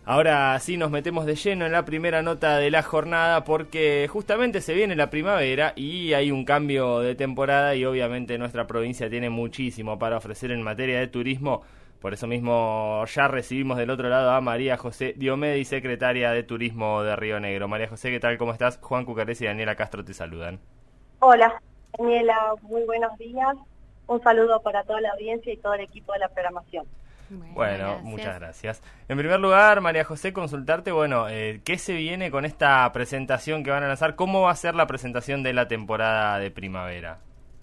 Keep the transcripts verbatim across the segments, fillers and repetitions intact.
Ahora sí nos metemos de lleno en la primera nota de la jornada porque justamente se viene la primavera y hay un cambio de temporada y obviamente nuestra provincia tiene muchísimo para ofrecer en materia de turismo. Por eso mismo ya recibimos del otro lado a María José Diomedi, secretaria de Turismo de Río Negro. María José, ¿qué tal? ¿Cómo estás? Juan Cucarese y Daniela Castro te saludan. Hola, Daniela, muy buenos días. Un saludo para toda la audiencia y todo el equipo de la programación. Bueno, bueno gracias. Muchas gracias. En primer lugar, María José, consultarte, bueno, eh, ¿qué se viene con esta presentación que van a lanzar? ¿Cómo va a ser la presentación de la temporada de primavera?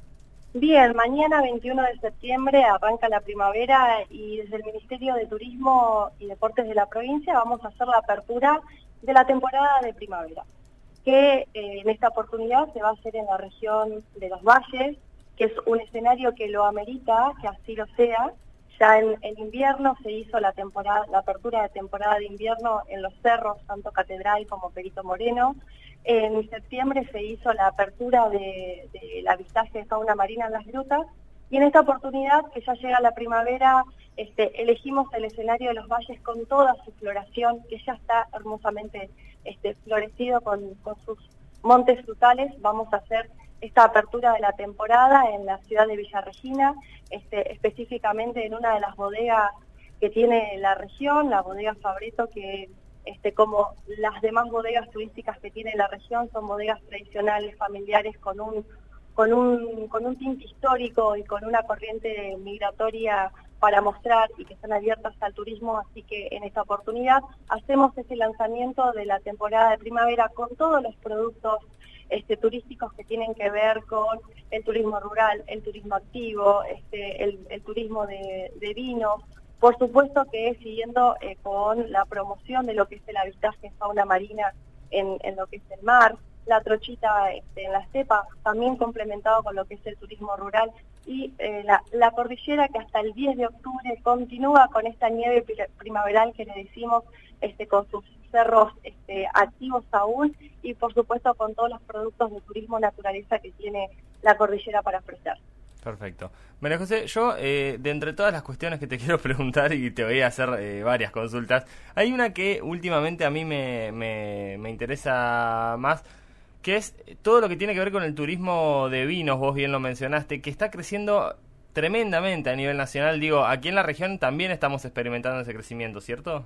Bien, mañana veintiuno de septiembre arranca la primavera y desde el Ministerio de Turismo y Deportes de la provincia vamos a hacer la apertura de la temporada de primavera, que eh, en esta oportunidad se va a hacer en la región de Los Valles, que es un escenario que lo amerita, que así lo sea. Ya en, en invierno se hizo la temporada, la apertura de temporada de invierno en los cerros, tanto Catedral como Perito Moreno. En septiembre se hizo la apertura de, del avistaje de fauna marina en las grutas. Y en esta oportunidad, que ya llega la primavera, este, elegimos el escenario de Los Valles con toda su floración, que ya está hermosamente este, florecido con, con sus montes frutales. Vamos a hacer esta apertura de la temporada en la ciudad de Villa Regina, este, específicamente en una de las bodegas que tiene la región, la bodega Fabreto, que este, como las demás bodegas turísticas que tiene la región, son bodegas tradicionales, familiares, con un, con un, con un tinte histórico y con una corriente migratoria para mostrar y que están abiertas al turismo, así que en esta oportunidad hacemos ese lanzamiento de la temporada de primavera con todos los productos Este, turísticos que tienen que ver con el turismo rural, el turismo activo, este, el, el turismo de, de vinos, por supuesto que siguiendo eh, con la promoción de lo que es el avistaje de fauna marina en, en lo que es el mar, la trochita este, en la estepa, también complementado con lo que es el turismo rural, y eh, la, la cordillera que hasta el diez de octubre continúa con esta nieve primaveral que le decimos, este, con sus cerros este, activos aún y por supuesto con todos los productos de turismo naturaleza que tiene la cordillera para ofrecer. Perfecto. María José, yo eh, de entre todas las cuestiones que te quiero preguntar y te voy a hacer eh, varias consultas, hay una que últimamente a mí me, me, me interesa más, que es todo lo que tiene que ver con el turismo de vinos, vos bien lo mencionaste, que está creciendo tremendamente a nivel nacional. Digo, aquí en la región también estamos experimentando ese crecimiento, ¿cierto?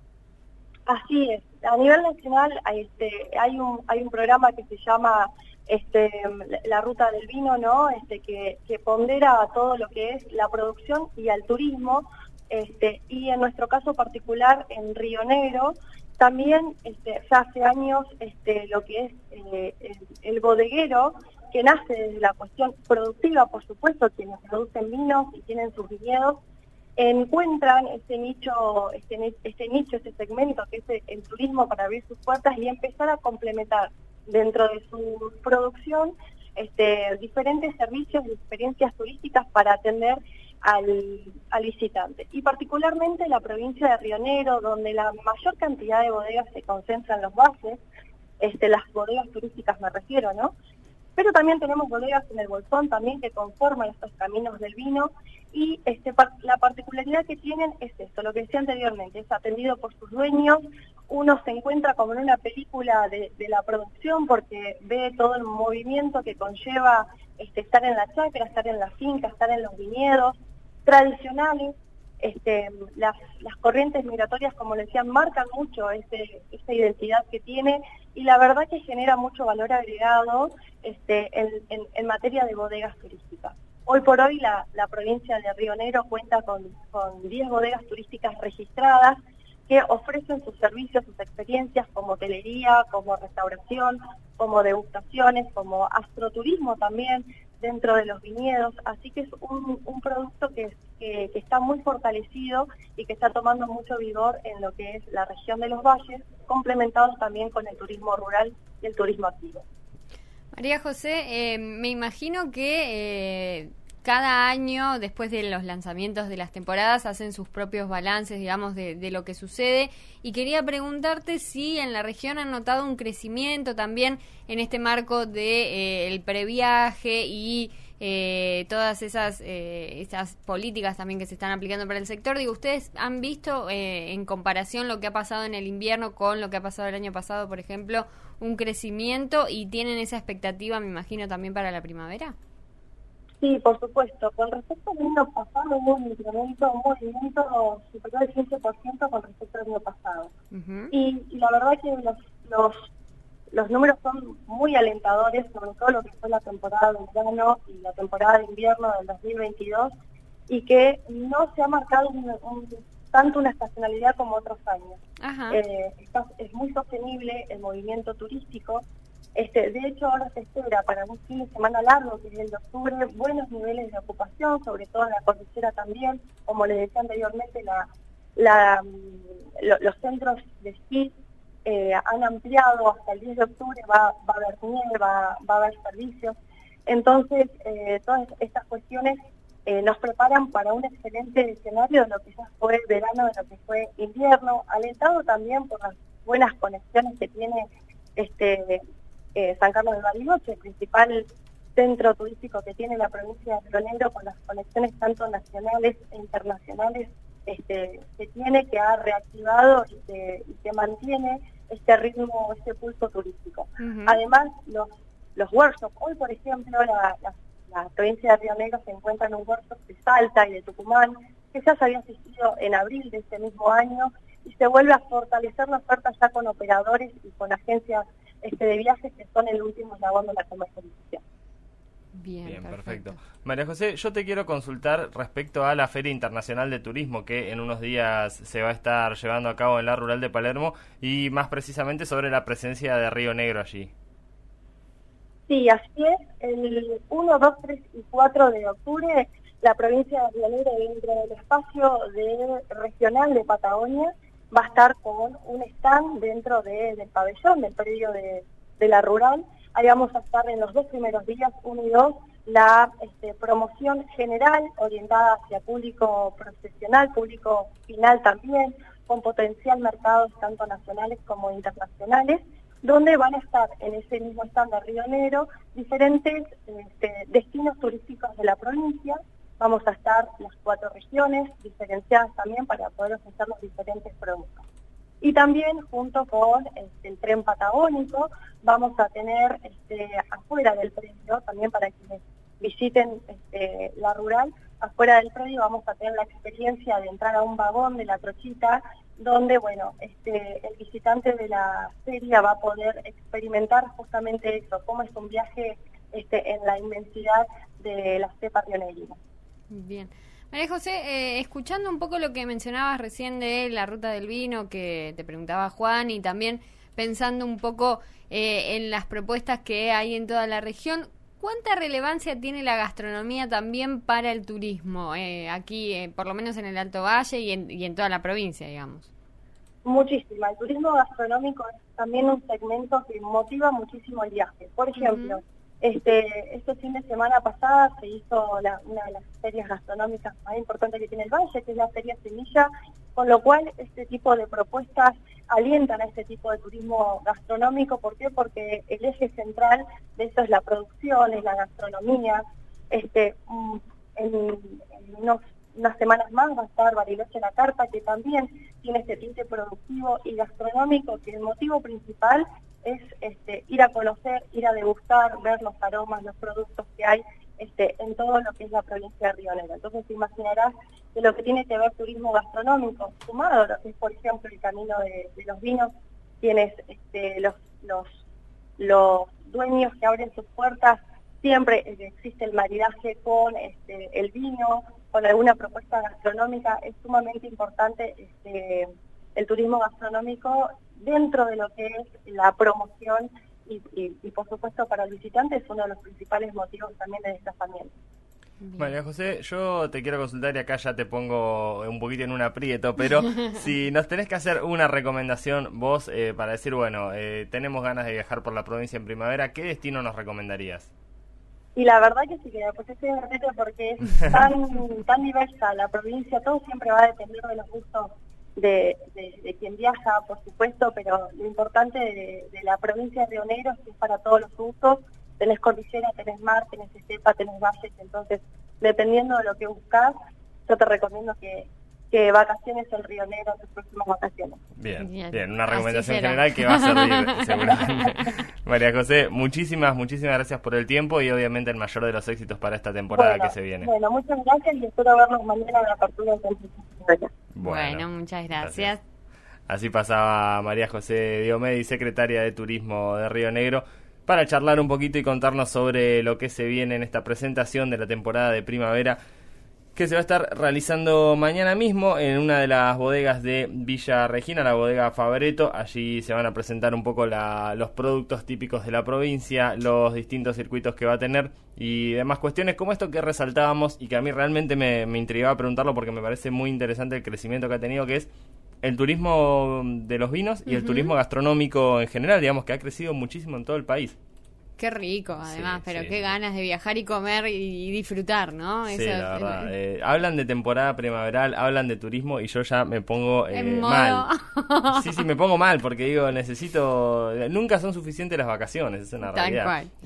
Así es. A nivel nacional este, hay un hay un programa que se llama este, la Ruta del Vino, ¿no? Este, que, que pondera a todo lo que es la producción y al turismo. Este, y en nuestro caso particular en Río Negro, también este, ya hace años este, lo que es eh, el, el bodeguero, que nace desde la cuestión productiva, por supuesto, quienes producen vinos y tienen sus viñedos, encuentran este nicho, este, este nicho, este segmento que es el turismo para abrir sus puertas y empezar a complementar dentro de su producción este, diferentes servicios y experiencias turísticas para atender al, al visitante. Y particularmente la provincia de Río Negro, donde la mayor cantidad de bodegas se concentra en los valles, este, las bodegas turísticas me refiero, ¿no? Pero también tenemos bodegas en el Bolsón también que conforman estos caminos del vino y este, la particularidad que tienen es esto, lo que decía anteriormente, es atendido por sus dueños, uno se encuentra como en una película de, de la producción porque ve todo el movimiento que conlleva este, estar en la chacra, estar en la finca, estar en los viñedos tradicionales. Este, las, las corrientes migratorias, como le decían, marcan mucho ese, esa identidad que tiene y la verdad que genera mucho valor agregado este, en, en, en materia de bodegas turísticas. Hoy por hoy la, la provincia de Río Negro cuenta con, con diez bodegas turísticas registradas que ofrecen sus servicios, sus experiencias como hotelería, como restauración, como degustaciones, como astroturismo también dentro de los viñedos, así que es un, un producto que, que, que está muy fortalecido y que está tomando mucho vigor en lo que es la región de los valles, complementados también con el turismo rural y el turismo activo. María José, eh, me imagino que eh, cada año, después de los lanzamientos de las temporadas, hacen sus propios balances, digamos, de, de lo que sucede. Y quería preguntarte si en la región han notado un crecimiento también en este marco de eh, el previaje y eh, todas esas, eh, esas políticas también que se están aplicando para el sector. Digo, ¿ustedes han visto eh, en comparación lo que ha pasado en el invierno con lo que ha pasado el año pasado, por ejemplo, un crecimiento y tienen esa expectativa, me imagino, también para la primavera? Sí, por supuesto. Con respecto al año pasado hubo un incremento, un movimiento superior al quince por ciento con respecto al año pasado. Uh-huh. y, y la verdad que los, los, los números son muy alentadores, sobre todo lo que fue la temporada de verano y la temporada de invierno del dos mil veintidós, y que no se ha marcado un, un, tanto una estacionalidad como otros años. Uh-huh. eh, está, es muy sostenible el movimiento turístico. Este, de hecho, ahora se espera para un fin de semana largo, que es el de octubre, buenos niveles de ocupación, sobre todo en la cordillera también. Como les decía anteriormente, la, la, lo, los centros de esquí eh, han ampliado hasta el diez de octubre, va, va a haber nieve, va, va a haber servicios. Entonces, eh, todas estas cuestiones eh, nos preparan para un excelente escenario de lo que ya fue verano, de lo que fue invierno, alentado también por las buenas conexiones que tiene este Eh, San Carlos de Bariloche, el principal centro turístico que tiene la provincia de Río Negro, con las conexiones tanto nacionales e internacionales este, que tiene, que ha reactivado y que, y que mantiene este ritmo, este pulso turístico. Uh-huh. Además, los, los workshops, hoy por ejemplo, la, la, la provincia de Río Negro se encuentra en un workshop de Salta y de Tucumán, que ya se había asistido en abril de este mismo año, y se vuelve a fortalecer la oferta ya con operadores y con agencias Este, de viajes que son el último eslabón de la comercialización. Bien, Bien perfecto. perfecto. María José, yo te quiero consultar respecto a la Feria Internacional de Turismo que en unos días se va a estar llevando a cabo en la Rural de Palermo y más precisamente sobre la presencia de Río Negro allí. Sí, así es. El uno, dos, tres y cuatro de octubre la provincia de Río Negro, dentro del espacio de regional de Patagonia, va a estar con un stand dentro de, del pabellón, del predio de, de la Rural. Ahí vamos a estar en los dos primeros días, uno y dos, la este, promoción general orientada hacia público profesional, público final también, con potencial mercados tanto nacionales como internacionales, donde van a estar en ese mismo stand de Río Negro diferentes este, destinos turísticos de la provincia. Vamos a estar las cuatro regiones diferenciadas también para poder ofrecer los diferentes productos. Y también junto con este, el tren patagónico vamos a tener este, afuera del predio, también para quienes visiten este, la Rural, afuera del predio vamos a tener la experiencia de entrar a un vagón de la Trochita, donde bueno, este, el visitante de la feria va a poder experimentar justamente eso, cómo es un viaje este, en la inmensidad de la stepa rionegrina. Bien. María José, eh, escuchando un poco lo que mencionabas recién de la ruta del vino que te preguntaba Juan y también pensando un poco eh, en las propuestas que hay en toda la región, ¿cuánta relevancia tiene la gastronomía también para el turismo eh, aquí, eh, por lo menos en el Alto Valle y en, y en toda la provincia, digamos? Muchísima. El turismo gastronómico es también un segmento que motiva muchísimo el viaje. Por ejemplo, uh-huh. Este, este fin de semana pasada se hizo la, una de las ferias gastronómicas más importantes que tiene el Valle, que es la Feria Semilla, con lo cual este tipo de propuestas alientan a este tipo de turismo gastronómico. ¿Por qué? Porque el eje central de eso es la producción, es la gastronomía. Este, en, en unos, unas semanas más va a estar Bariloche La Carta, que también tiene este tinte productivo y gastronómico, que el motivo principal es este, ir a conocer, ir a degustar, ver los aromas, los productos que hay este, en todo lo que es la provincia de Río Negro. Entonces te imaginarás que lo que tiene que ver turismo gastronómico, sumado a lo que es, por ejemplo, el camino de, de los vinos, tienes este, los, los, los dueños que abren sus puertas, siempre existe el maridaje con este, el vino, con alguna propuesta gastronómica. Es sumamente importante este, el turismo gastronómico dentro de lo que es la promoción y, y, y por supuesto para el visitante es uno de los principales motivos también de desplazamiento. María José, yo te quiero consultar y acá ya te pongo un poquito en un aprieto, pero si nos tenés que hacer una recomendación vos eh, para decir, bueno, eh, tenemos ganas de viajar por la provincia en primavera, ¿qué destino nos recomendarías? Y la verdad que sí, que pues estoy en repito porque es tan, tan diversa la provincia, todo siempre va a depender de los gustos De, de, de quien viaja, por supuesto, pero lo importante de, de la provincia de Río Negro es que es para todos los gustos, tenés cordillera, tenés mar, tenés estepa, tenés valles, entonces dependiendo de lo que buscas, yo te recomiendo que, que vacaciones en Río Negro en tus próximas vacaciones. Bien, Bien. bien, una recomendación Así será. general que va a servir seguramente. María José, muchísimas, muchísimas gracias por el tiempo y obviamente el mayor de los éxitos para esta temporada Bueno, que se viene. Bueno, muchas gracias y espero vernos mañana en la apertura del Centro. Bueno, muchas gracias. Así pasaba María José Diomedi, secretaria de Turismo de Río Negro, para charlar un poquito y contarnos sobre lo que se viene en esta presentación de la temporada de primavera que se va a estar realizando mañana mismo en una de las bodegas de Villa Regina, la bodega Fabretto. Allí se van a presentar un poco la, los productos típicos de la provincia, los distintos circuitos que va a tener y demás cuestiones como esto que resaltábamos y que a mí realmente me, me intrigaba preguntarlo porque me parece muy interesante el crecimiento que ha tenido, que es el turismo de los vinos y uh-huh. el turismo gastronómico en general, digamos que ha crecido muchísimo en todo el país. Qué rico, además, sí, pero sí. qué ganas de viajar y comer y, y disfrutar, ¿no? Sí, Eso, la verdad. Eh, Eh, hablan de temporada primaveral, hablan de turismo y yo ya me pongo eh, en modo... mal. Sí, sí, me pongo mal porque digo, necesito... Nunca son suficientes las vacaciones, es una Tal realidad. cual.